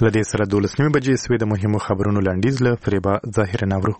لدې سره 12 بجې سوې د مهمو خبرونو لنډیز له فریبا ظاهر نورو.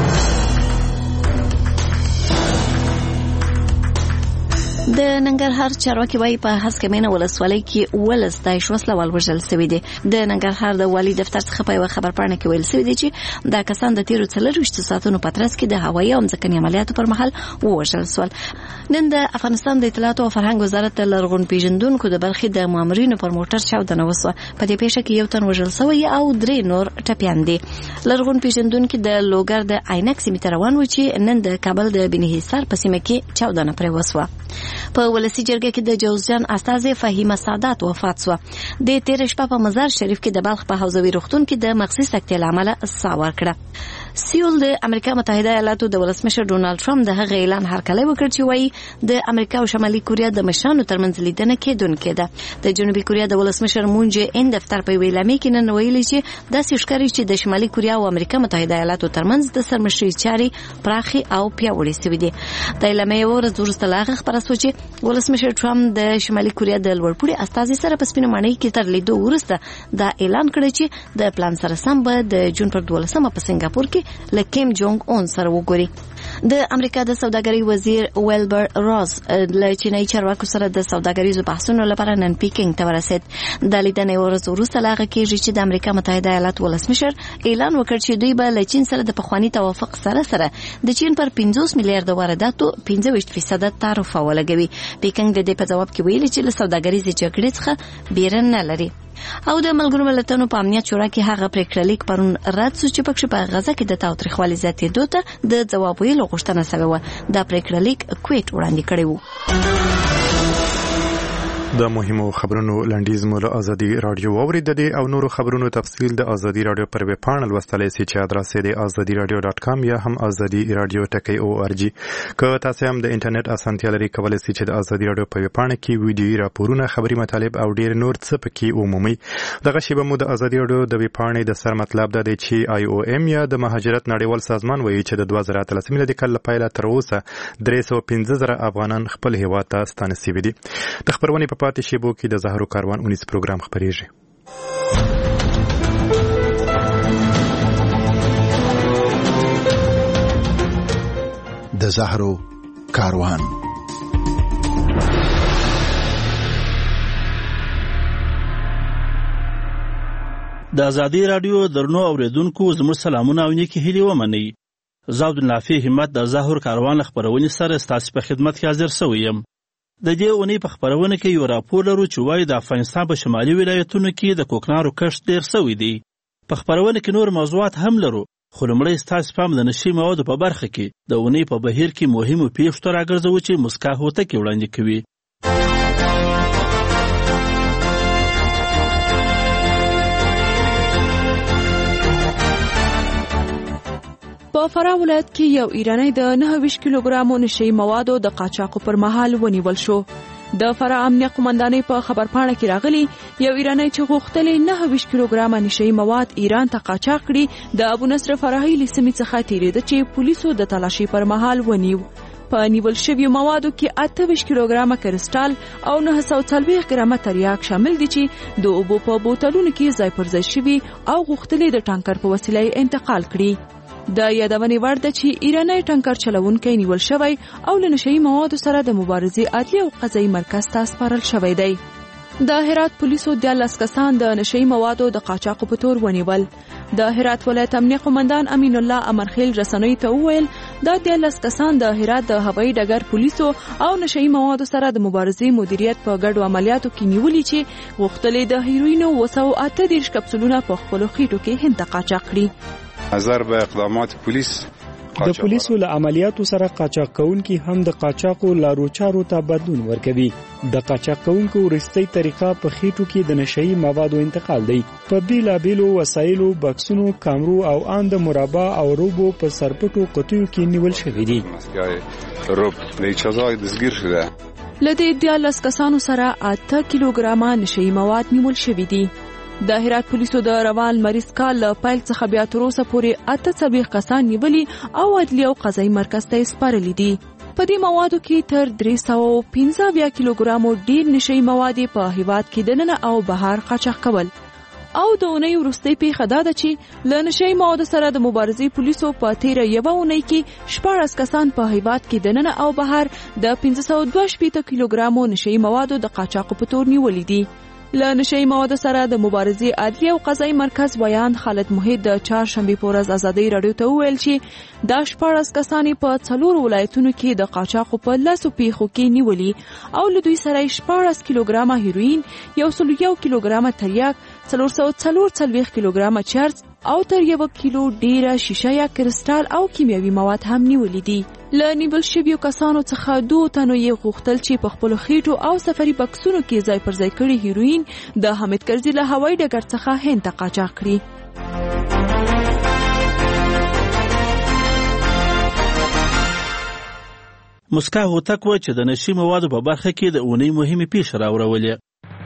د ننګرهار چارواکي وايي په هسکمینه ولسوالۍ کې ولس د شوسلوال وژل شوی دی. د ننګرهار د والي دفتر څخه په یو خبرپاڼه کې ویل شوی دی چې دا کسان د تیرو 24 ساعتونو په ترڅ کې د هوایي او ځمکني عملیاتو پر مهال وژل شول. نن د افغانستان د اطلاعات او فرهنګ وزارت لرغون پیژندونکو د برخې د مامورینو پر موټر چاودنه وسوه. په دې پیښه کې یو تن وژل شوی او 3 نور ټپیان دي. لرغون پیژندونکو د لوګر د عینک سیمې ته روان و چې نن د کابل د بنیحصار په سیمه کې چاودنه پر وسوه. په ولسی جرګه کې د جوزجان استازي فهیمه سادات وفات شو. د تیر شپه په مزار شریف کې د بلخ په حوزوي روغتون کې د مغزي سکتې لامل ساور کړه. سیول د امریکا متحده ایالاتو د ولسمشر ډونالد ټرمپ د هغه اعلان هرکلی وکړ چې وایي د امریکا او شمالي کوریا د مشرانو ترمنځ لیدنه کېدونکې ده. د جنوبي کوریا د ولسمشر مون جې ان دفتر په ویلامي کې نن ویلي چې داسې ښکاري چې د شمالي کوریا او امریکا متحده ایالاتو ترمنځ د سرمشري چارې پراخي او پیاوړې شوې دي. د اعلامیې ورځ وروسته لاغه خبره شوه چې ولسمشر ټرمپ د شمالي کوریا د لوړپوړي استازي سره په سپینه ماڼۍ کې تر لیدو وروسته دا اعلان کړی چې د پلان سره سم به د جون پر 12 په سنگاپور کې له کیم جونګ اون سره وګوري. د امریکا د سوداګرۍ وزیر ویلبر راز له چینایي چارواکو سره د سوداګریزو بحثونو لپاره نن پیکینګ ته ورسید. د لیدنې ورځ وروسته لاغه کېږي چې د امریکا متحده ایالاتو ولسمشر اعلان وکړ چې دوی به له چین سره د پخوانی توافق سره د چین پر 50 میلیارډ وارداتو 25% تعرفه ولګوي. پیکینګ د دې په جواب کې ویلي چې له سوداګریزې جګړې څخه بیره نه لري. او د ملګرو ملتونو په امنیت شورا کې هغه پریکړه لیک پرون رد شو چې پکې په غزه کې د تاوتریخوالي زیاتېدو ته د ځواب ویلو غوښتنه شوې وه. دا پریکړه لیک کویت وړاندې کړی و. د مهمو خبرونو لنډیز مو له ازادي رادیو واورید دي او نورو خبرونو تفصیل د ازادي رادیو پر ویب پاڼه لوستلای شئ چې ادرس یې د azadiradio.com یا هم azadiradio.org. که تاسو هم د انټرنیټ اسانتیا لرئ کولای شئ چې د ازادي رادیو په ویب پاڼه کې ویډیو راپورونه خبري مطالب او ډیر نور څه پکې ومومئ. دغه شیبه مو د ازادي رادیو د ویب پاڼې د سر مطلب د چې IOM یا د مهاجرت نړیوال سازمان وایي چې د 2013 میلادي کال لپاره تر اوسه 315,000 افغانان خپل هیواد ته ستانه شوي دي. د خبرونې په پاتې شیبو کې د زهرو کاروان 19 پروګرام خبرېږي. د زهرو کاروان. د ازادي رادیو درنو اوریدونکو زموږ سلامونه او نیکی هیلې ومنئ. زه عبدالنافع همت د زهرو کاروان خبرونې سره ستاسو په خدمت کې حاضر شوی یم. د دې اونۍ په خبرونه کې یو راپور لرو چې وایي د افغانستان په شمالي ولایتونو کې د کوکنارو کښت ډېر شوی دی. په خبرونه کې نور موضوعات هم لرو، خو لومړی ستاسو پام د نشي موادو په برخه کې د اونۍ په بهیر کې مهمو پیښو ته راګرځوو چې مسکا هوتکې وړاندې کوي. په فراه ولایت کې یو ایرانی د 29 کیلوګرامو نشي موادو د قاچاقو پر مهال ونیول شو. د فراه امنیه قومندانۍ په خبرپاڼه کې راغلي یو ایرانی چې غوښتلې 29 کیلوګرامه نشي مواد ایران ته قاچاق کړي د ابو نصر فرهی لسمې څخه تیریده چې پولیسو د تلاشي پر مهال ونیو. په نیول شویو موادو کې 28 کیلوګرامه کرسټال او 940 ګرامه تریاک شامل دي چې د اوبو په بوتلونو کې ځای پر ځای شوي او غوښتلې د ټانکر په وسیله انتقال کړي. د یادونې وړ ده چې ایرانی ټانکر چلونکی نیول شوی او له نشي موادو سره د مبارزې عدلي او قضایي مرکز ته سپارل شوی دی. د هرات پولیسو 13 کسان د نشي موادو د قاچاقو په تور ونیول. د هرات ولایت امنیه قومندان امین الله امرخیل رسنۍ ته وویل دا 13 کسان د هرات د هوایي ډګر پولیسو او نشي موادو سره د مبارزې مدیریت په ګډو عملیاتو کې نیولي چې غوښتلې د هیروینو 238 کپسولونه په خپلو خېټو کې هند ته قاچاق کړي. نظر به اقدامات پولیس د پولیسو له عملیاتو سره قاچاق کوونکي هم د قاچاقو لارو چارو ته بدلون ورکوي. د قاچاق کوونکو وروستۍ طریقه په خېټو کې د نشئی موادو انتقال دی. په بیلابیلو وسایلو، بکسونو، کامرو او ان د مربع او روبو په سرپټو قطیو کې نیول شوی دي. روب د اجازه دزګیر شوه. لدې 13 کسانو سره 8 کیلوګرامه نشئی مواد نیول شوی دي. د هرات پولیسو د روان مریض کال له پیل څخه بیا تر اوسه پورې 48 کسان نیولي او عدلي او قضایي مرکز ته سپارلي دي. په دې موادو کې تر 315 کیلوګرامو ډیر نشئی مواد په هیواد کې دننه او بهر قاچاق کول. او د اونۍ وروستۍ پیښه دا ده چې له نشهیي موادو سره د مبارزې پولیسو په تیره یوه اونۍ کې 14 کسان په هیواد کې دننه او بهر د 582 کیلوګرامو نشهیي موادو د قاچاقو په تور نیولي دي. له نشهیي موادو سره د مبارزې عدلیې او قضایي مرکز ویان خالد محیط د چهارشنبې په ورځ ازادۍ راډیو ته وویل چې دا 14 کسان په 4 ولایتونو کې د قاچاقو په 10 پیښو کې نیولي او له دوی سره 14 کیلوګرامه هیروین، 101 کیلوګرامه تریاک، 444 کیلوګرامه چرس او تر 1 کیلو ډیره شیشه یا کرسټال او کیمیاوي مواد هم نیولي دي. له نیول شویو کسانو څخه 2 تنو یې غوښتل چې په خپلو خېټو او سفري بکسونو کې ځای پر ځای کړي هیروین د حامد کرزي له هوایي ډګر څخه هند ته قاچاق کړي. مسکا هوتک و چې د نشي موادو په برخه کې د اونۍ مهمې پیښې راوړولې.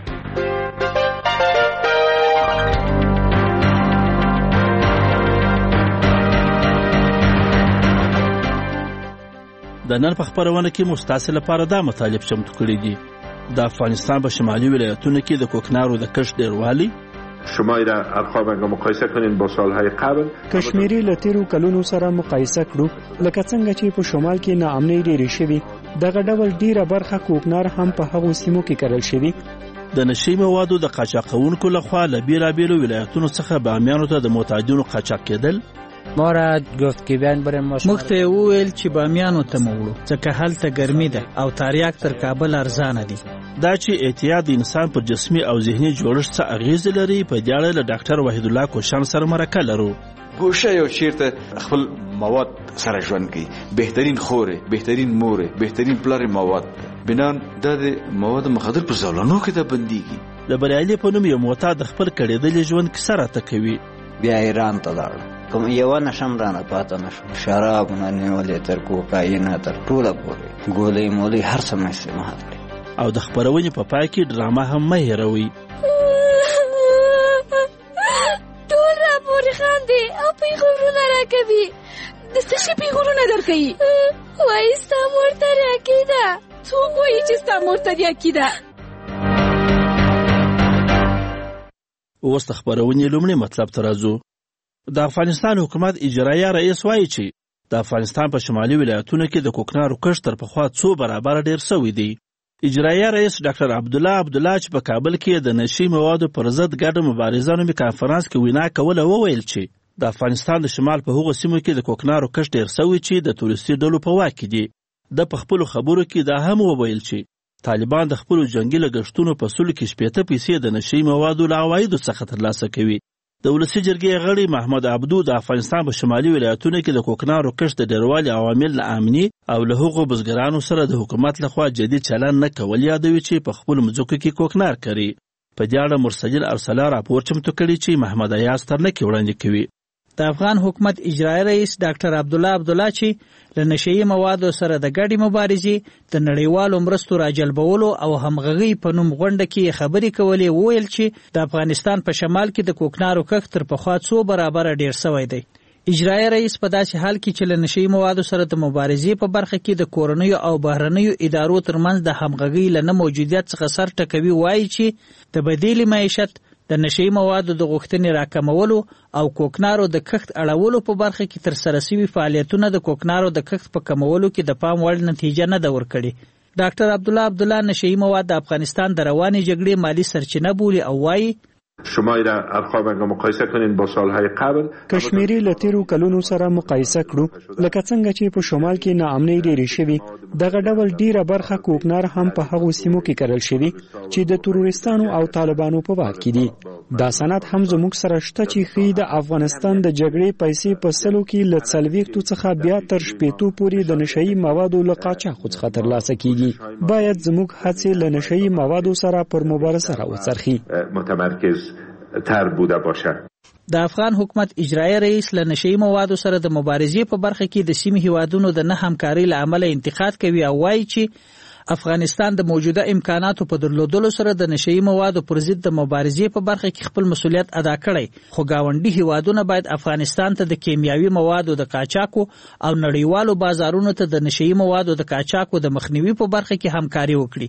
د نن په خبرونه کې مستاسل لپاره دا مطالب چمتو کړي دي. د افغانستان په شمالي ولایتونو کې د کوکنارو د کښت ډیروالی شمایی را ارقام اگه مقایسه کنین با سالهای قبل کشمیری له تیرو کلونو سره مقایسه کړو لکه څنګه چې په شمال کې ناامنۍ ډېرې شوې دغه ډول ډیره برخه کوکنار هم په هغو سیمو کې کرل شوي. د نشي موادو د قاچاقونکو لخوا له بیلابیلو ولایتونو څخه بامیانو ته د معتادینو قاچاق کېدل. مورد گفت که بیان بریم مخته وویل چې بامیانو ته موړو ځکه هلته ګرمي ده او تریاک تر کابل ارزانه دي. دا چې اعتیاد د انسان پر جسمي او ذهني جوړښت څه اغیز لري په دې اړه له ډاکټر وحید الله کوشان سره مرکه لرو. ګوشه یو چیرته خپل مواد سره ژوند کوي، بهترین خوره، بهترین موره، بهترین پلار مواد بنان د مواد مخدر پر زولانو کې ته بنديږي. د بریالي په نوم یو معتاد خپل کړېدلې ژوند کیسه راته کوي. بیا ایران ته لاړ کوم یو نشم رانه پاته نشم، شراب نه نیولې تر کوکاین تر ټوله پورې ګولې مولې هر څه مې استعمال کړې. او د خبرونې په پای کې ډرامه هم مه هېروئ. ټول راپورې خاندي او پیغورونه راکوي. د څه شي پیغورونه درکوي؟ وایي ستا مور تریاکي ده. څوک وایي چې ستا مور تریاکي ده؟ اوس د خبرونې لومړی مطلب ته راځو. د افغانستان حکومت اجرایه رئیس وایي چې د افغانستان په شمالي ولایتونو کې د کوکنارو کښت تر پخوا 2 برابره ډیر شوی دی. اجرایه رئیس ډاکټر عبدالله چې په کابل کې د نشي موادو پر ضد ګډه مبارزه نومي کانفرنس کې وینا کوله وویل چې د افغانستان د شمال په هغو سیمو کې د کوکنارو کښت ډیر شوی چې د تورستي ډلو په واک کې دي. د په خپلو خبرو کې دا هم وویل چې طالبان د خپلو جنگي لګښتونو په سلو کې 80 پیسې د نشي موادو له عوایدو څخه ترلاسه کوي. د ولسي جرګې غړي محمد عبدو د افغانستان په شمالي ولایتونو کې د کوکنارو کښت د ډیروالي عوامل له امني او له هغو بزګرانو سره د حکومت لخوا جدي چلند نه کول یادوي چې په خپلو مځکو کې کوکنار کري. په دې اړه مرسجل ارسلا راپور چمتو کړی چې محمد ایاز ترنکي وړاندې کوي. د افغان حکومت اجرایي رئیس ډاکټر عبدالله چې له نشهیي موادو سره د ګډې مبارزې د نړیوالو مرستو راجلبولو او همغږۍ په نوم غونډه کې خبرې کولې وویل چې د افغانستان په شمال کې د کوکنارو کښت تر پخوا 2 برابره ډیر شوی دی. اجرایي رئیس په داسې حال کې چې له نشهیي موادو سره د مبارزې په برخه کې د کورنیو او بهرنیو ادارو ترمنځ د همغږۍ له نه موجودیت څخه سر ټکوي وایي چې د بدیل معیشت د نشهیي موادو د غوښتنې راکمولو او کوکنارو د کښت اړولو په برخه کې تر سره شوي فعالیتونه د کوکنارو د کښت په کمولو کې د پام وړ نتیجه نه ده ورکړې. ډاکټر عبدالله نشهیي مواد د افغانستان د روانې جګړې مالی سرچینه بولي او وایي شمایی را ارقام اگه مقایسه کنین با سالهای قبل کشمیری له تیرو کلونو سره مقایسه کړو لکه څنګه چې په شمال کې ناامنۍ ډېرې شوې دغه ډول ډیره برخه کوکنار هم په هغو سیمو کې کرل شوي چې د تروریستانو او طالبانو په واک کې دي. دا سند هم زموږ سره شته چې ښیي د افغانستان د جګړې پیسې په سلو کې له 40 څخه بیا تر 80 پورې د نشهیي موادو له قاچاقو څخه ترلاسه کیږي. باید زموږ هڅې له نشهیي موادو سره پر مبارزه راوڅرخي. متمرکز تر بوده باشد. د افغان حکومت اجرایي رئیس له نشهیي موادو سره د مبارزې په برخه کې د سیمې هیوادونو د نه همکارۍ له امله انتقاد کوي او وایي چې افغانستان د موجوده امکاناتو په درلودلو سره د نشهیي موادو پر ضد د مبارزې په برخه کې خپل مسؤلیت ادا کړی، خو ګاونډي هیوادونه باید افغانستان ته د کیمیاوي موادو د قاچاقو او نړیوالو بازارونو ته د نشهیي موادو د قاچاقو د مخنیوي په برخه کې همکاري وکړي.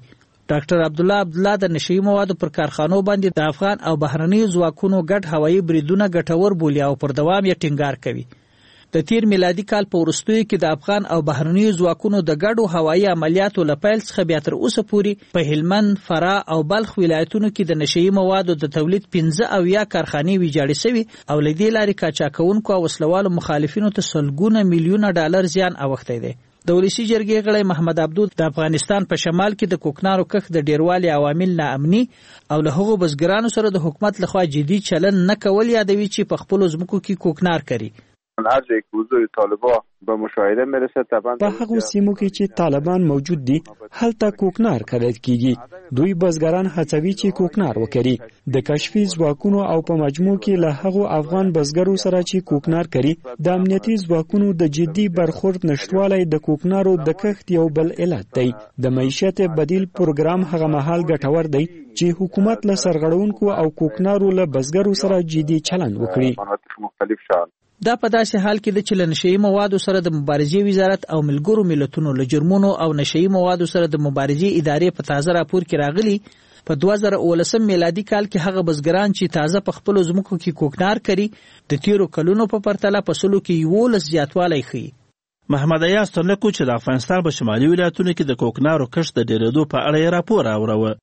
ډاکټر عبدالله عبدالله د نشئی موادو پر کارخانو باندې د افغان او بهرنیو ځواکونو ګډ هوایي بریدونه ګټور بولي او پر دوام یې ټینګار کوي. د تیر میلادي کال په وروستیو کې د افغان او بهرنیو ځواکونو د ګډو هوایي عملیاتو له پیل څخه بیا تر اوسه پورې په هلمند، فراه او بلخ ولایتونو کې د نشئی موادو د تولید 15 کارخانې ویجاړې شوي او له دې لارې قاچاقونکو او وسلوالو مخالفینو ته سلګونه میلیونه ډالر زیان اوښتی دی. د ولسی جرګې غړی محمد عبدو د افغانستان په شمال کې د کوکنارو کښت د ډیروالي عوامل ناامني او له هغو بزګرانو سره د حکومت لخوا جدي چلن نه کول یادوي چې په خپلو ځمکو کې کوکنار کوي. هر جایی که حضور طالبان به مشاهده میرسه طبعا په هغو سیمو کې چې طالبان موجود دي هلته کوکنار کرل کیږي. دوی بزګران هڅوي چې کوکنار وکړي. د کشفي ځواکونو او په مجموع کې له هغو افغان بزګرو سره چې کوکنار کوي د امنیتي ځواکونو د جدي برخورد نشټوالی د کوکنارو د کښت یو بل علت دی. د معیشت بدیل پروګرام هغه مهال ګټور دی چې حکومت له سرغړونکو او کوکنارو له بزګرو سره جدي چلند وکړي. دا په داسې حال کې د چې له نشئی موادو سره د مبارزې وزارت او ملګرو ملتونو له جرمونو او نشئی موادو سره د مبارزې ادارې په تازه راپور کې راغلي په 2019 میلادي کال کې هغه بزګران چې تازه په خپلو ځمکو کې کوکنار کوي د تیرو کلونو په پرتله په سلو کې 11 زیاتوالی ښیي. محمد ایاز تنکو چې د افغانستان په شمالي ولایتونو کې د کوکنارو کښت د ډېرېدو په اړه یې راپور راوړوه.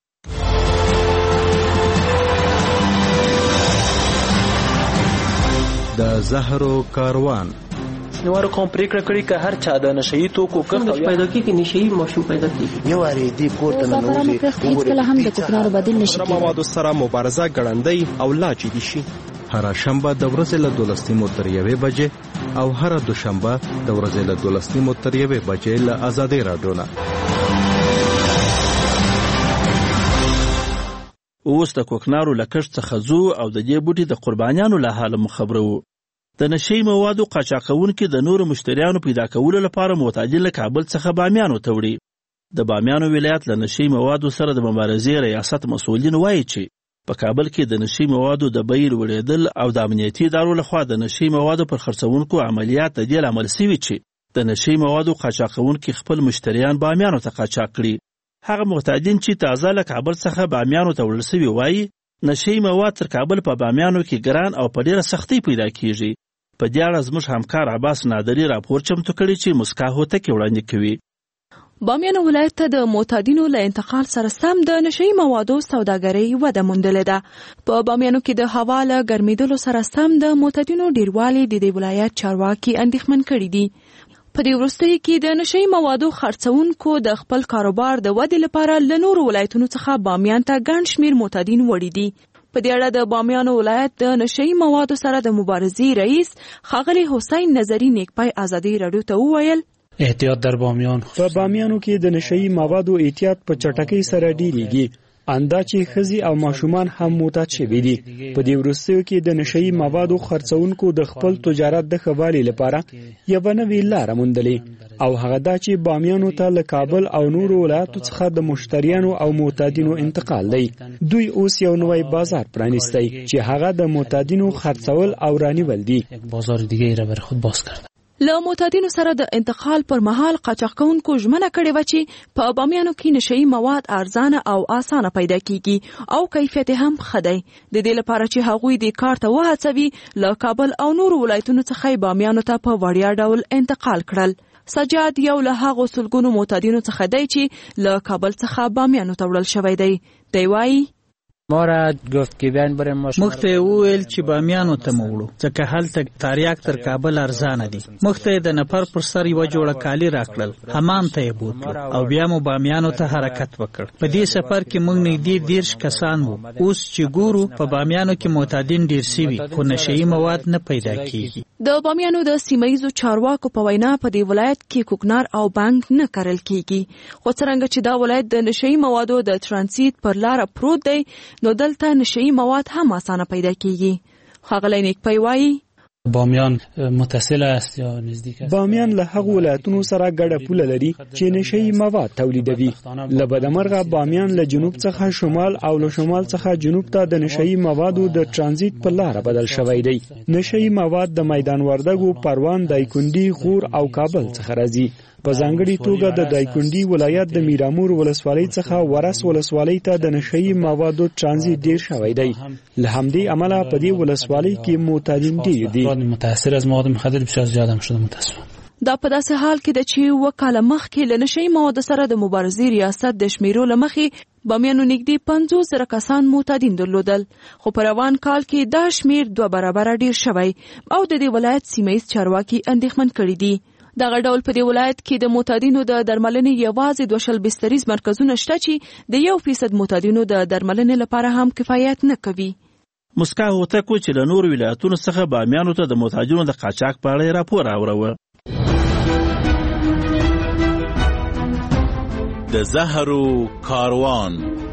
د زهرو کاروان نوارو کوم پریکړه کړې که هر چا د نشئی توکو کښت پیدا کیږي نشئی ماشوم پیدا کیږي یو اړې دی کوټه نه نوځي کله هم د کوکنارو بدیل نشي کېدای. موادو سره مبارزه ګړندۍ او لا جدي شي. هر شنبه د ورځې له 12 تر 1 بجې او هر دوشنبه د ورځې له 12 تر 1 بجې له آزادۍ رادیو نه. اوس د کوکنارو له کښت څخه ځو او د دې بوټي د قربانیانو له حاله مخبرو. د نشئی موادو قاچاقونکي د نورو مشتریانو پیدا کولو لپاره معتادین له کابل څخه بامیانو ته وړي. د بامیانو ولایت له نشئی موادو سره د مبارزې ریاست مسؤلین وایي چې په کابل کې د نشئی موادو د بیې لوړېدل او د امنیتي ادارو لخوا د نشئی موادو پر خرڅونکو عملیات د دې لامل شوي چې د نشئی موادو قاچاقونکي خپل مشتریان بامیانو ته قاچاق کړي. هغه معتادین چې تازه له کابل څخه بامیانو ته وړل شوي وایي نشئی مواد تر کابل په بامیانو کې ګران او په ډېره سختۍ پیدا کیږي. په دې اړه زموږ همکار عباس نادري راپور چمتو کړی چې مسکا هوتکې وړاندې کوي. بامیان ولایت ته د معتادینو له انتقال سره سم د نشئی موادو سوداګرۍ وده موندلې ده. په بامیانو کې د هوا له ګرمېدلو سره سم د معتادینو ډیروالی د دې ولایت چارواکي اندېښمن کړي دي. په دې وروستیو کې د نشئی موادو خرڅونکو د خپل کاروبار د ودې لپاره له نورو ولایتونو څخه بامیان ته ګڼ شمېر معتادین وړي دي. په دې اړه د بامیانو ولایت د نشئی موادو سره د مبارزې رئیس ښاغلی حسین نظري نیکپای آزادۍ راډیو ته وویل احتیاط در بامیان په بامیانو کې د نشئی موادو احتیاط په چټکۍ سره ډیریږي. اندا چې ښځې او ماشومان هم معتاد شوي دي. په دې وروستیو کې د نشئی موادو خرڅونکو د خپل تجارت د ښه والي لپاره یوه نوې لاره موندلې او هغه دا چې بامیانو ته له کابل او نورو ولایتو څخه د مشتریانو او معتادینو انتقال دی. دوی اوس یو نوی بازار پرانیستی چې هغه د معتادینو خرڅول او رانیول دي. بازار دیگه را برای خود باز کرد. له معتادینو سره د انتقال پر مهال قاچاقونکو ژمنه کړې وه چې په بامیانو کې نشئی مواد ارزانه او اسانه پیدا کیږي او کیفیت هم ښه دی. د دې لپاره چې هغوی د کار ته وهڅوي له کابل او نورو ولایتونو څخه بامیانو ته په وړیا ډول انتقال کړل. سجاد یو له هغو سلګونو معتادینو څخه دی چې له کابل څخه بامیانو ته وړل شوی دی. دی وایي ما را گفت که بیان برای ما مخته ویل چې بامیانو ته موړو ځکه هلته تریاک تر کابل ارزانه دي. مخته د نفر پر سر یو جوړه کالی راکړل، حمام ته یې بوتلو او بیا مو بامیانو ته حرکت وکړ. په دې سفر کې موږ نږدې 10 کسان وو. اوس چې ګورو په بامیانو کې معتادین ډیر شوي خو نشئی مواد نه پیدا کیږي. د بامیانو د سیمایزو چارواکو په وینا په دې ولایت کې کوکنار او بانک نه کرل کیږي. خو څرنګه چې دا ولایت د نشئی موادو د ترانزیت پر لار پروت دی نو دلته نشئی مواد هم اسانه پیدا کیږي. ښاغلی نیکپای وایي بامیان متصل است یا نزدیک است. بامیان له هغو ولایتونو سره ګډه پوله لري چې نشئی مواد تولیدوي. له بدمرغه بامیان له جنوب څخه شمال او له شمال څخه جنوب ته د نشئی موادو د ترانزیت په لار بدل شوی دی. نشئی مواد د میدان وردګو، پروان، دایکنډي، غور او کابل څخه راځي. په ځانګړي توګه د دایکنډي ولایت د میرامور ولسوالۍ څخه ورس ولسوالۍ ته د نشئی موادو ترانزیت ډیر شوی دی. له همدې امله په دې ولسوالۍ کې معتادین ډیر دي. متاثر از مواد مخدر بسیار زیات هم شده متاسفانه. دا په داسې حال کې ده چې وکاله مخکې له نشئی موادو سره د مبارزې ریاست د شمیرو له مخې بامیانو نږدې 50,000 کسان معتادین درلودل، خو په روان کال کې دا شمیر 2 برابره ډیر شوی او د دې ولایت سیمه‌ییز چارواکي اندېښمن کړي دي. دغه ډول په دې ولایت کې د معتادینو د درملنې یوازې 2 بستریز مرکزونه شته چې د 1% معتادینو د درملنې لپاره هم کفایت نه کوي. مسکا هوتکو چې له نورو ولایتونو څخه بامیانو ته د معتادینو د قاچاق په اړه راپور راوړو. د زهرو کاروان.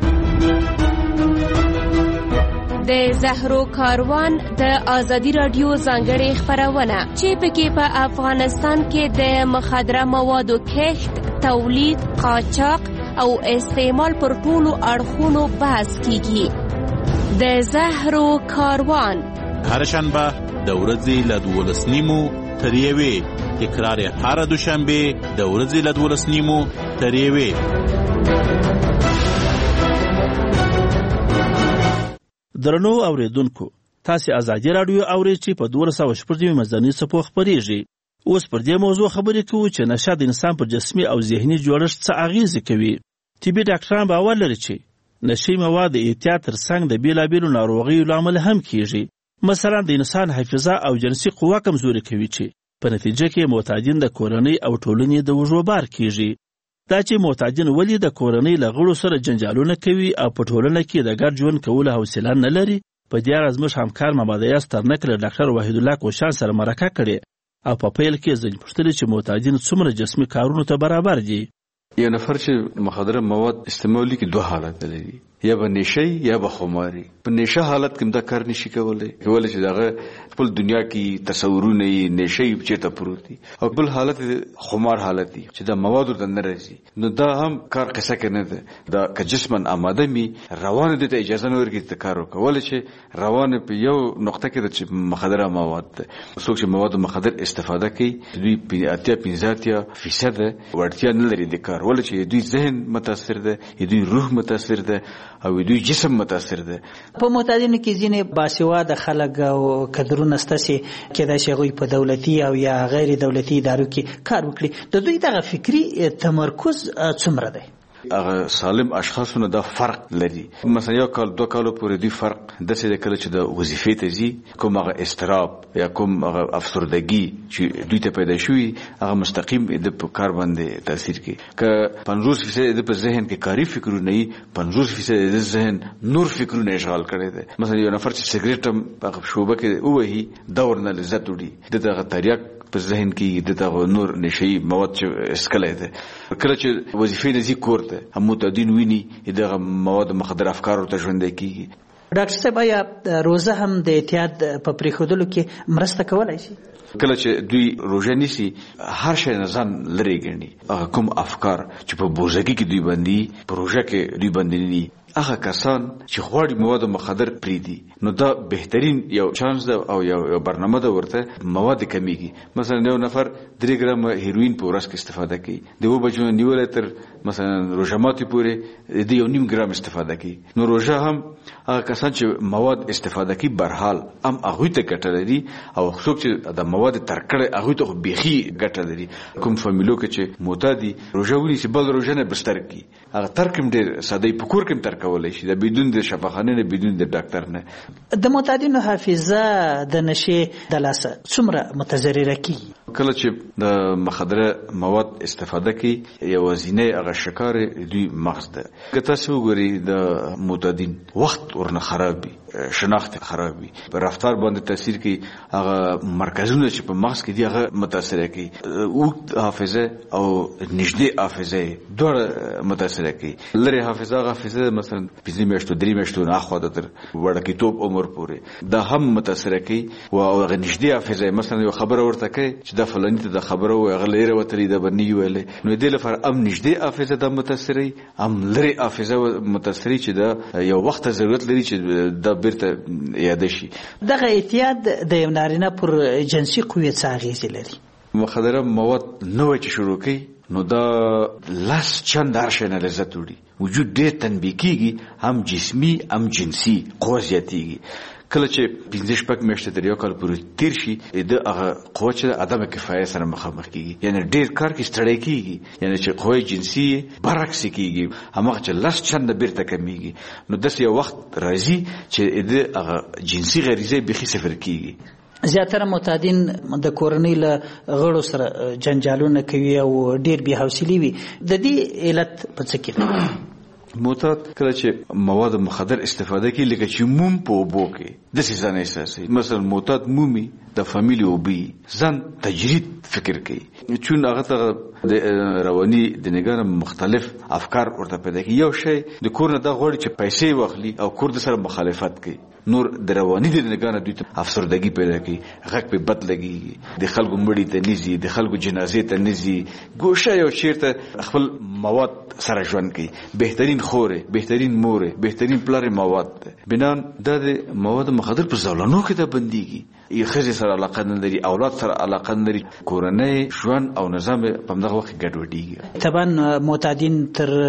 د زهرو کاروان د آزادی رادیو ځانګړې خپرونه چې پکې په افغانستان کې د مخدره موادو کښت، تولید، قاچاق او استعمال پر ټولو اړخونو بحث کیږي. د زهرو کاروان هر شنبه د ورځې له 12:30 تر 1 تکرار هر دوشنبه د ورځې له 12:30 تر 1. درنو اوریدونکو، تاسو آزادی رادیو اورئ چې په 214 مزنی څپو خبرېږي. اوس پر دې موضوع خبرې کوو چې نشه د انسان په جسمي او ذهني جوړښت څه اغیز کوي. طبي ډاکټران باور لري چې نشئی مواد د احتیاط ترڅنګ د بیلابیلو ناروغیو لامل هم کیږي. مثلا د انسان حافظه او جنسي قوه کمزوري کوي چې په نتیجه کې معتادین د کورنۍ او ټولنې د وژو بار کیږي. دا چې معتادین ولې د کورنۍ له غړو سره جنجالونه کوي او په ټولنه کې د ګډ ژوند کولو حوصله نه لري، په دې اړه زموږ همکار محمد ایاز ترنک له ډاکټر وحید الله کوشان سره مرکه کړې او په پیل کې ځینې پوښتنې چې معتادین څومره جسمي کارونو ته برابر دي. یو نفر چې مخدره مواد استعمالي کې 2 حالت لري، یا به نشئی یا به خماري. په نشه حالت کې دا کار نشي کولای چې دغه خپل دنیا کې تصورونه یې نشئی چېرته پروت دي، او بل حالت خمار حالت دی چې دا مواد ورته نه راځي. نو دا هم کار قصه کې نه ده. دا که جسمن آماده می روان دي ته اجازه نه ورکړي ته کار وکول چې روان په یو نقطه کې چې مخدره مواد ده. څوک چې مواد مخدر استفاده کوي دوی 80% ورتیا نه لري د کار، ولې چې دوی ذهن متاثر ده، دوی روح متاثر ده او دوی جسم متاثر ده. په معتادینو کې ځینې باسواده خلک او کدرونه ستاسي کېدای شي هغوی په دولتي او یا غیر دولتي ادارو کې کار وکړي. د دوی دغه فکري تمرکز څومره دی؟ هغه سالم اشخاصونه دا فرق لري. مثلا 1 کال 2 کال پورې دی فرق د څه د کله چې د وظیفې ته ځي، کوم هغه استراب یا کوم هغه افسردګي چې دوی ته پیدا شوي هغه مستقیم د کار باندې تاثیر کوي. که 50% د په ذهن کې کاری فکرونه وي، 50% د ذهن نور فکرونه اشغال کړي دي. مثلا یو نفر چې سیګریټ په شوبه کې وهي دور نه لذت وړي، دغه تریاک په ذهن کې دغه نور نشئی مواد چې اسکلای دي. کله چې وظیفې د ذکر ته هم متعدین ویني دغه مواد مخدر افکار ورته ژوند کیږي. ډاکټر صاحب آیا روزه هم د احتیاط په پریښودلو کې مرسته کولای شي؟ کله چې دوی روزه نیسي هر شی نه ځان لري ګڼي. هغه کوم افکار چې په بوزګي کې دوی باندې پروژه کې دوی باندې دي، هغه کسان چې غواړي مواد مخدر پریدي، نو دا بهترین یو چانس ده او یو برنامه ده ورته مواد کمیږي. مثلا یو نفر 3 ګرام هیروین په ورځ کې استفاده کوي، د 2 بجو نیولې تر مثلا روزه ماتي پورې د 1.5 ګرام استفاده کوي. نو روزه هم هغه کسان چې مواد استفاده کوي برحال هم هغه ته ګټه لري، او څوک چې د مواد ترکړه هغه ته بيخي ګټه لري. کوم فامیلو کې چې معتادي روزه ونی چې بل روزه نه بستر کی، هغه ترکم ډېر ساده په کور کې ترک کولای شي، د بدون د شفاخانه نه بدون د ډاکټر نه. د معتادینو حافظه د نشه د لاسه څومره متضرره کیږي؟ کله چې د مخدره مواد استفاده کوي یوازینه هغه شکار دوی مغز ده. که تاسو وګورئ د معتادین وخت ورنه خرابي، شناخت خراب وي، په رفتار باندې تاثیر کوي. هغه مرکزونه چې په مغز کې دي هغه متاثر کوي. اوږد حافظه او نږدې حافظه دواړه متاثر کوي. لري حافظه مثلا 5 میاشتو 3 میاشتو نه خو د تر وړکیتوب عمر پورې دا هم متاثر کوي. او هغه نږدې حافظه مثلا یو خبره ورته کوي چې دا فلانی ته د خبره و غلېره وتري د بني ویلې، نو دې لپاره هم نږدې حافظه د متاثري، هم لري حافظه متاثري چې دا یو وخت ضرورت لري چې دا بیرته یاد شي. دغه اعتیاد د یو نارینه پر جنسي قوت څه اغیزه لري؟ مخدره مواد نوې چې شروع کوي نو دا لاس چند هرشنه لذت وړي، وجود ډېر تنبیه کیږي، هم جسمی هم جنسي قوه زیاتیږي. کله چې 15 میاشتې تر یو کال پورې تیر شي د هغه قوه چې عدم کفایت سره مخامخ کیږي، یعنی ډېر کار کې ستړی کیږي، یعنی چې قوه جنسي برعکس کیږي، همغه چې لاس چند بیرته کمیږي. نو داسې یو وخت راځي چې د هغه جنسي غریزه بخي صفر کیږي. زیاتره معتادین د کورنۍ له غړو سره جنجالونه کوي او ډېر بې حوصلې وي. د دې علت په څه کې؟ معتاد کله چې مواد مخدر استفاده کوي لکه چې موم په اوبو کې د ځان احساسي، مثلا معتاد مومي د فامیلی اوبي ځان تجرید فکر کوي، چون هغه ته د رواني د نگاه مختلف افکار ورته پیدا کوي. یو شی د کور نه دا غوړي چې پیسې واخلي او کور د سره مخالفت کوي، نور د رواني د نگاه نه دوی ته افسردګي پیدا کوي، غږ په بد لګي، د خلکو مړی ته نيزي، د خلکو جنازې ته نيزي، ګوشه یو چیرته خپل مواد سره ژوند کوي. بهترین خوره، بهترین موره، بهترین پلار مواد بنان د مواد مخدر په زولانو کې د بنديږي. یو خزي سره علاقه نه لري، اولاد سره علاقه نه لري، کورنۍ ژوند او نظام په دغه وخت ګډوډيږي. طبعا معتادین تر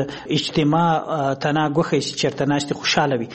اجتماع تناګوخه چیرته ناشته خوشاله وي.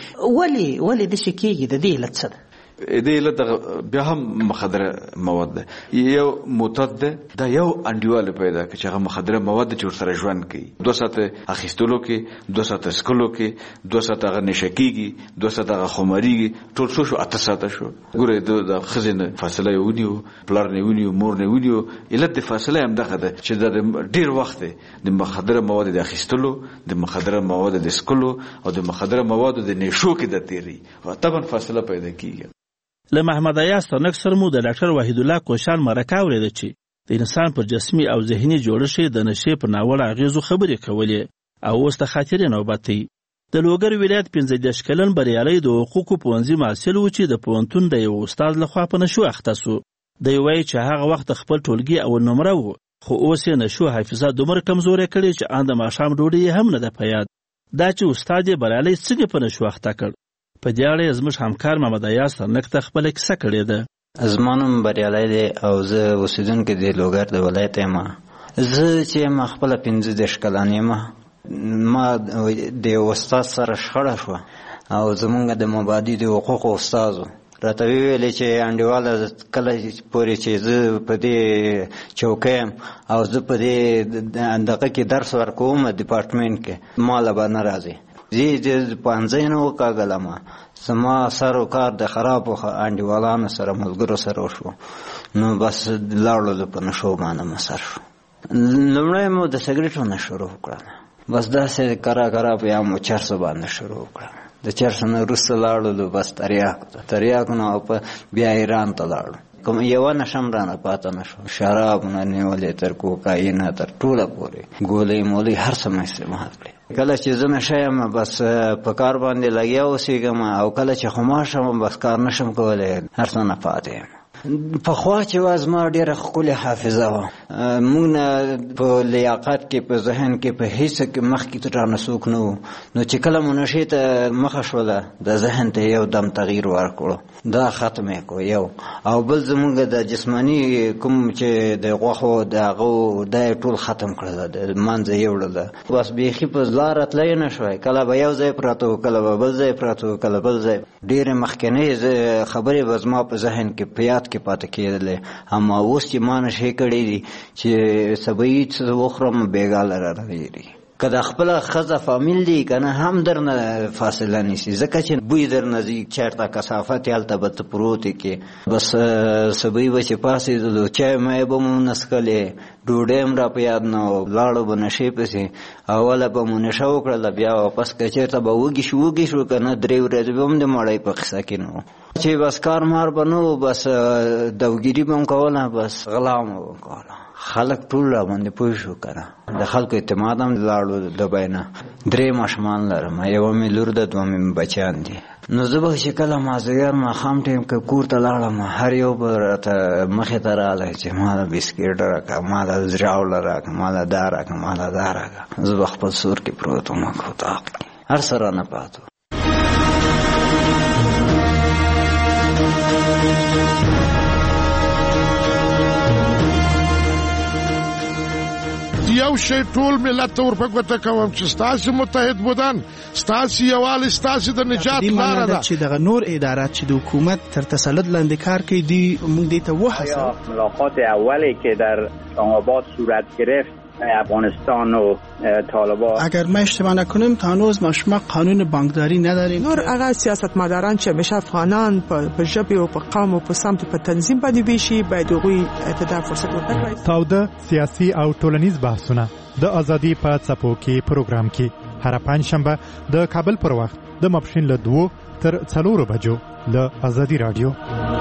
ولی د شکیږي د دې علت څه ده؟ د علت بیا هم مخدره مواد ده. یو معتاد ده دا یو انډیوال پیدا کوي چې هغه مخدره مواد چې ورسره ژوند کوي، 2 ساعته اخیستلو کې، 2 ساعته سکلو کې، 2 ساعته هغه نشه کیږي، 2 ساعته هغه خماريږي، ټول څو شو 8 ساعته شو. ګوره د خزینه فاصله یونیو، پلار نه ونیو، مور نه ونیو. علت د فاصله هم دغه ده چې د ډیر وخت د مخدره مواد د اخیستلو، د مخدره مواد د سکلو او د مخدره مواد د نشو کې د تیری او طبعا فاصله پیدا کیږي. له محمد ایاز تنک سره مو د ډاکټر وحید الله کوشان مرکه اورېده چې د انسان پر جسمي او ذهني جوړښت د نشې په ناوړه اغېزو خبرې کولې او اوس د خاطرې نوبت دی. د لوګر ولایت 15 کلن بریالی د حقوقو پوهنځي محصل و چې د پوهنتون د یو استاد لخوا په نشو اخته سو. دی وایي چې هغه وخت خپل ټولګي او نمره و، خو اوس یې نشو حافظه دومره کمزورې کړې چې ان د ماښام ډوډۍ هم نه ده په یاد. دا چې استاد یې بریالی څنګه په نشو اخته کړ، په دې اړه زموږ همکار محمد ایاز ترنک ته خپله کیسه کړې ده. زما نوم بریالی دی او زه اوسېدونکی د لوګر د ولایت یم. زه چې یم خپله 15 کلن یم. ما د یو استاد سره شخړه شوه او زمونږ د مبادي د حقوقو استازو راته ویلې چې انډیواله کله پورې چې زه په دې چوکۍ یم او زه په دې دغه کې درس ورکوم ډپارټمنټ کې ماله به نه راځي. زه د پوهنځی نه وکاږلم، زما سر و کار د خرابو انډیوالانو سره ملګرو سره وشو، نو بس لاړو په نشو باندې مسر شو. لومړی مو د سګریټو نه شروع کړل، بس داسې کرا بیا مو چرسو باندې شروع کړل. د چرسو نه وروسته لاړو بس تریاک نه بیا ایران ته لاړو. کوم یوه نشم رانه پاته نشو، شراب نه نیولې تر کوکاین تر ټوله پورې ګولۍ مولۍ هر څه مې استعمال کړې. کله چې زه نشه یم بس په کار باندې لګیا اوسېږم او کله چې خمار شم بس کار نشم کولی، هر څه نه پاتې یم. پخوا چې وه زما ډېره ښکلې حافظه وه، موږ نه په لیاقت کې په ذهن کې په هیڅ کې مخکې رانه څوک نه وو، نو چې کله مو نشې ته مخه شوله د ذهن ته یو دم تغییر ورکړو، دا ختم یې کړو. یو او بل زموږ د جسماني کوم چې د غوښو د هغو دا یې ټول ختم کړله، د منځه یې وړله. بس بیخي په لاره تللی نه شوی، کله به یو ځای پراته وو، کله به بل ځای پراته وو، کله بل ځای. ډېرې مخکینۍ خبرې به زما په ذهن کې په یاد کې پاتې کېدلې، اما اوس چې ما نشې کړی دي چې سبا یې څه وخورم بېګا له رانه ویري. که د خپل خزه فامیل دی کنه هم درنه فاصله نیسی ځکه چې بوی در نزدیک چیرته کثافت هلته به ته پروت کې بس سبی به چې پاسې د چای مای به مو نسکلې ډوډۍ هم را په یاد نه و لاړو به نشې پسې اوله به مو نشه وکړله بیا واپس که چېرته به وږي شو که نه 3 ورځې به هم د مړی په قصه کې نه و چې بس کار مار به نه و بس دوګیري به هم کوله بس غلا مو به کوله خلک ټول را باندې پوه شو که نه د خلکو اعتماد هم لاړو دبی نه 3 ماشومان لرم یوه مې لور ده 2 مې بچیان دي نو زه به چې کله مازدیګر ماښام ټایم که کور ته لاړم هر یو به راته مخې ته راغلی چې ما له بسکېټ راکړه ما له ژاوله راکړه ما له دا راکړه ما له دا راکړه زه به خپل سور کې پروت وم اتاق کې هر څه رانه پاتو یو شی ټول ملت ته ورپګوته کوم چې ستاسې متحد بودن ستاسې یووالی ستاسې د نجات لاره ده چې دغه نور ادارات چې د حکومت تر تسلط لاندې کار کوي دی موږ دې ته وهڅوو. ملاقات اولی که در آباد صورت گرفت افغانستان و طالبان اگر ما اشتباه نکنیم تا هنوز ما شما قانون بانکداری نداریم. نور هغه سیاستمداران چې همیشه افغانان په ژبه او په قوم او په سمت په تنظیم باندې ویشي باید هغوی ته دا فرصت ورکړي. تاوده سیاسي او ټولنیز بحثونه د ازادي په څپو کې پروګرام کې هر پنځشنبه د کابل پر وخت د ماپښین له 2 تر 4 بجو له ازادي رادیو.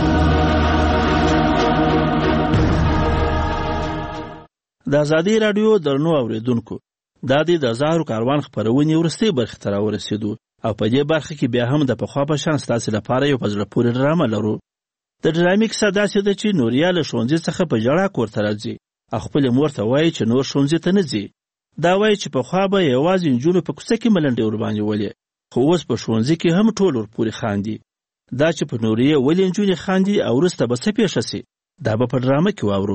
د ازادي رادیو درنو اوریدونکو دا د زهرو کاروان خبرونه ورسته برخه تر ورسېدو او په دې برخه کې بیا هم د پخوا په شان ستاسو لپاره یو پزړه پورې ډرامه لرو. د ډرامې کیسه داسې ده چې نوریا له ښوونځي څخه په جړه کور ته راځي او خپل مور ته وایي چې نور ښوونځي ته نه ځي. دا وایي چې پخوا به یوازې نجونو په کوڅه کې ملنډې ور باندې ولې خو اوس په ښوونځي کې هم ټول ورپورې خاندي. دا چې په نوریا ولې نجونې خاندي او وروسته به څه پیښه شي دا به په ډرامه کې واورو.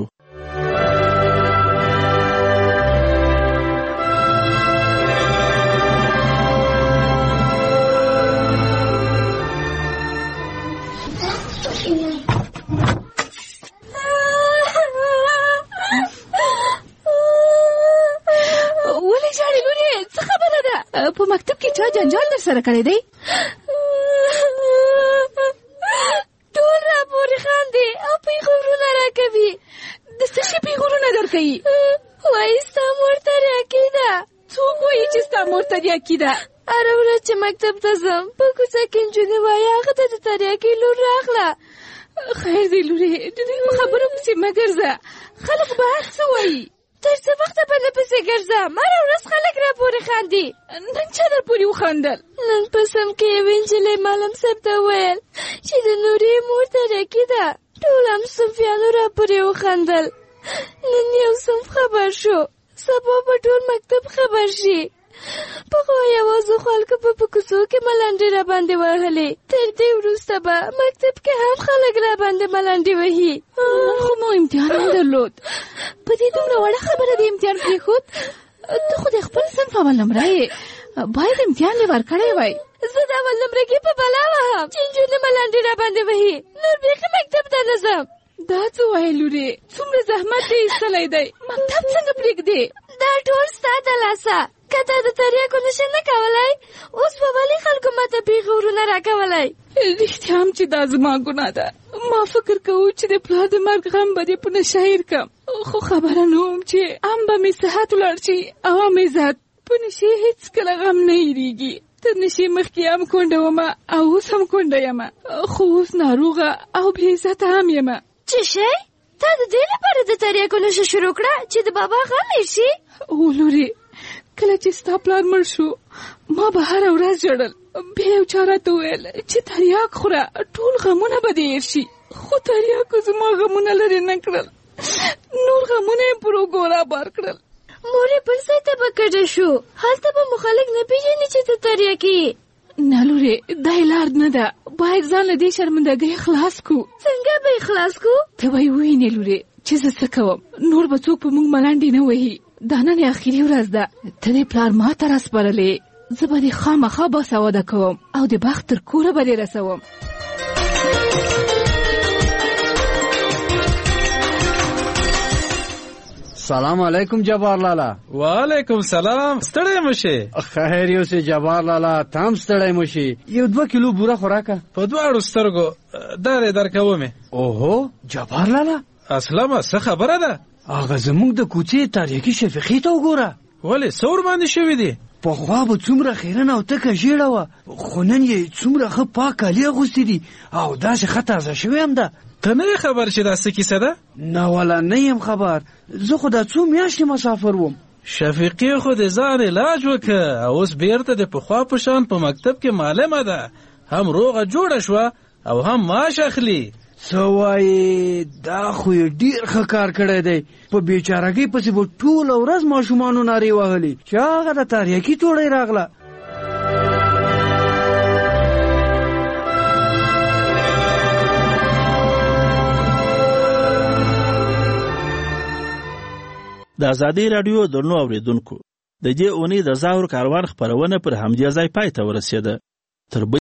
په مکتب کې چا جنجال در سره کړی دی؟ ټول را پورې خاندي او پیغورونه راکوي. د څه شي پیغورونه درکوي؟ وایي ستا مور تریاکې ده. څوک وایي چې ستا مور تریاکې ده؟ هره ورځ چې مکتب ته ځم په کوڅه کې نجونې وایي هغه ته د تریاکې لور راغله. خیر دی لورې د دوی په خبرو پسې مه ګرځه. خلک به هر څه وایي. تر څه وخته به نه پسې ګرځه؟ هره ورځ خلک را پورې خاندي. نن چا در پورې وخندل؟ نن په سم کې یوې نجلۍ معلم صاحب ته وویل چې د نورې مور تریاکې ده. ټول هم صنفیانو را پورې وخندل. نن یو صنف خبر شو، سبا به ټول مکتب خبر شي. پخوا یوازې خلکو په کوڅو کې ملنډې را باندې وهلې، تر دې وروسته به مکتب کې هم خلک را باندې ملنډې وهي. خو مو امتحان هم درلود. په دې دومره وړه خبره د امتحان پرېښود؟ ته خو د خپل صنف اول نمره یې، باید امتحان یې ورکړی وای. زه د اول نمرګي په بلا وهم چې نجونې ملنډې را باندې وهي. نور بیخي مکتب ته نه ځم. دا څه وایې لورې؟ څومره زحمت دې ایستلی دی، مکتب څنګه پرېږدې؟ دا ټول ستا د لاسه. که تا د تریاکو نشه نه کولی، اوس به ولې خلکو ماته پیغورونه راکولی؟ رښتیا هم چې دا زما ګناه ده. ما فکر کوو چې د پلار د مرګ غم به دې په نشه هېر کړم، خو خبره نه وم چې هم به مې صحت ولاړ شي او هم عزت. په نشې هېڅکله غم نه هېرېږي. تر نشې مخکې هم کونډه ومه او اوس هم کونډه یمه، خو اوس ناروغه او بې عزته هم یمه. څه شی؟ تا د دې لپاره د تریاکو نشه شروع کړه چې د بابا غم هېر شي؟ او لورې، کله چې ستا پلار مړ شو ما به هره ورځ ژړل. بیا یو چا راته وویل چې تریاک خوره ټول غمونه به دې هېر شي. خو تریاکو زما غمونه لرې نه کړل، نور غمونه یې پر اوږو رابار کړل. مور یې بل ځای ته به کډه شو، هلته به مو خلک نه پېژني چې ته تریاکې یې. نه لورې، دا یې لار نه ده. باید ځان له دې شرمندګۍ خلاص کړو. څنګه به یې خلاص کړو؟ ته به یې ووینې لورې چې زه څه کوم. نور به څوک په موږ ملنډې نه وهي. دا نن اخري ورځ ده. ته دې پلار ما ته راسپارلې، زه به دې خامخا باسواده کوم او د بخت تر کوره به دې رسوم. سلام علیکم جبار لالا. وعلیکم سلام. ستړی مشه؟ خیر یو سه جبار لالا تام ستړی مشه. یو 2 کیلو بوره خوراکه په 2 سترګو درکومه. اوهو جبار لالا اسلامه څه خبره ده؟ هغه زموږ د کوڅې تاریخي شفیقې ته وګوره. ولې څور باندې شوی دی؟ پخوا به څومره خیرنه او تکه ژیړه وه، خو نن یې څومره ښه پاک کالي اغوستي دي او داسې ښه تازه شوې هم ده. ته نه یې خبر چې دا څه کیسه ده؟ نه والا نه یم خبر، زه خو دا 2 میاشتې مسافر وم. شفیقې خو د ځان علاج وکړه او اوس بیرته د پخوا په شان په مکتب کې معلمه ده، هم روغه جوړه شوه او هم معاش اخلي. څه وایې؟ دا خو یې ډېر ښه کار کړی دی. په بیچارګۍ پسې به ټوله ورځ ماشومانو نارې وهلې چې هغه د تاریخي توړۍ راغله. د ازادي راډیو درنو اوریدونکو، د دې اونۍ د ظاهر کاروان خپرونه پر همدې ځای پای ته ورسېده. تر